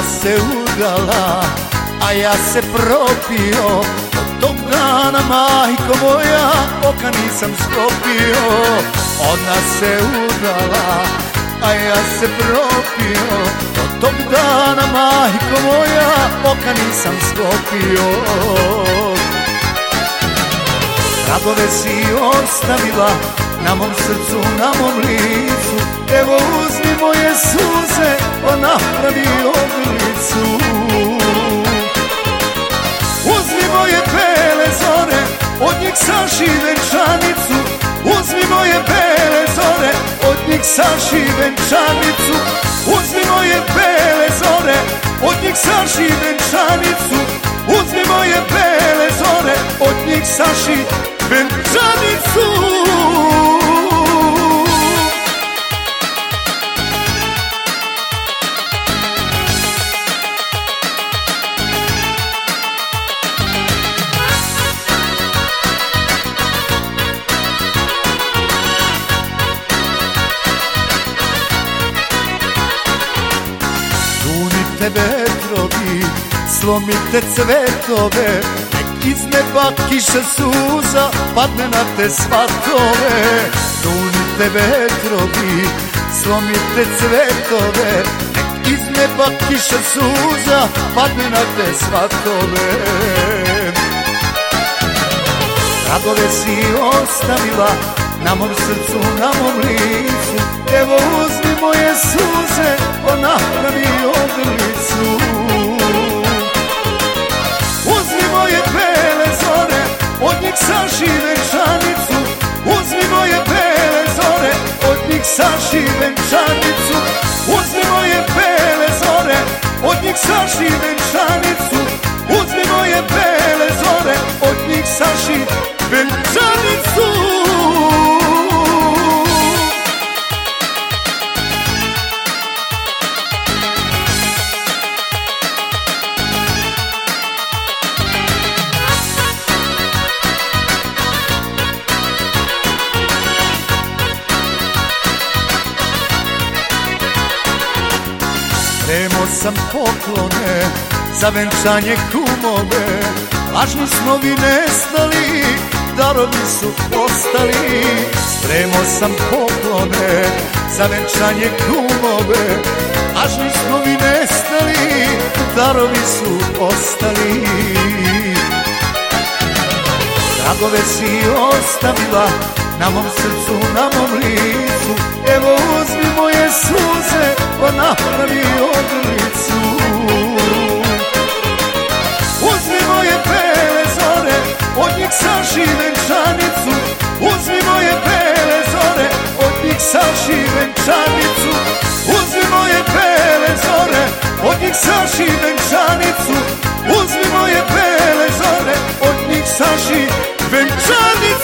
se udala, a ja se propio. Od tog dana, majko moja, oka nisam sklopio. Ona se udala, a ja se propio. Od tog dana, majko moja, oka nisam sklopio. Radove si ostavila na mom srcu, na mom licu. Evo uzmi moje suze, pa napravi oblicu. Uzmi moje bele zore, od njih saši venčanicu. Uzmi moje bele zore, od njih saši venčanicu. Uzmi moje bele zore, od njih saši venčanicu. Uzmi moje bele zore, od njih saši venčanicu. Dunite vetrovi, slomite cvetove, nek iz neba kiša suza padne na te svatove. Dunite vetrovi, slomite cvetove, nek iz neba kiša suza padne na te svatove. Radove si ostavila na mom srcu, na mom licu. Evo uzmi moje suze, pa napravi oblicu. Uzmi moje bele zore, od njih saši venčanicu. Uzmi moje bele zore, od njih saši venčanicu. Uzmi moje bele zore, od njih saši venčanicu. Uzmi moje bele zore, od njih saši venčanicu. Spremao sam poklone za venčanje kumove. Lažni snovi nestali, darovi su ostali. Spremao sam poklone za venčanje kumove. Lažni snovi nestali, darovi su ostali. Radove si ostavila na mom srcu, na mom licu. Evo uzmi moje suze, pa napravi oblicu. Uzmi moje bele zore, od njih saši venčanicu. Uzmi moje bele zore, od njih saši venčanicu. Uzmi moje bele zore, od njih saši venčanicu. Uzmi moje bele zore, od njih saši venčanicu.